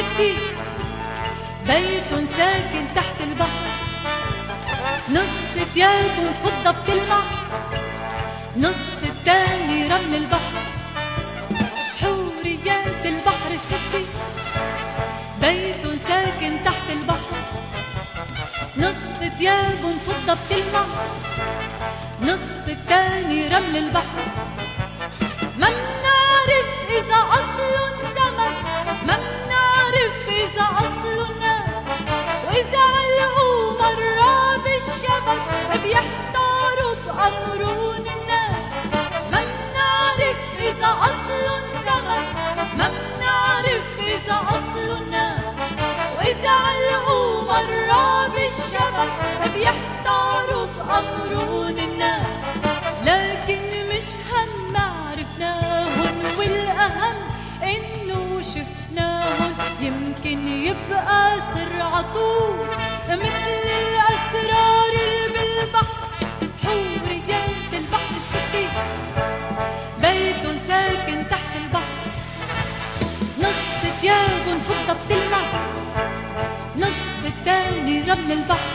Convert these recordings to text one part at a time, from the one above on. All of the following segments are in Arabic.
ستي، بيت ساكن تحت البحر، نص ثيابه فضة بتلمع، نص التاني رمل البحر. حوريات البحر الستي، بيت ساكن تحت البحر، نص ثيابه فضة بتلمع، نص التاني رمل البحر. ما منعرف إذا أصلن سمك، ما منعرف إذا أصلن ناس، وإذا علقوا مرة بالشبك بيحتاروا بأمرون الناس. ما منعرف إذا أصلن سمك، ما منعرف إذا أصلن ناس، وإذا علقوا مرة بالشبك بيحتاروا بأمرون الناس. لكن مش هم عرفناهن، والأهم إنه شفناهن. يمكن يبقى سر عطول مثل الأسرار اللي بالبحر. حوريات البحر الستي، بيت ساكن تحت البحر، نص ثيابن فضة بتلمع، نص التاني رمل البحر.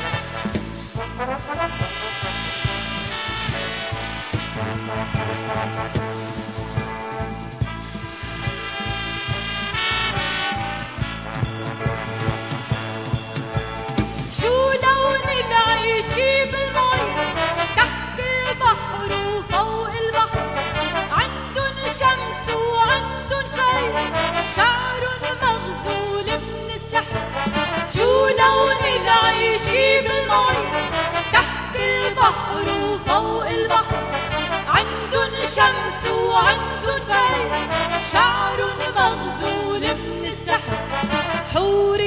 شو لون العيشي بالمي تحت البحر وفوق البحر؟ عندن شمس وعندن خير، شعرن مغزول من السحر. شو لون العيشي بالمي تحت البحر وفوق البحر؟ عندن شمس وعندن خير، شعرن مغزول من السحر. حور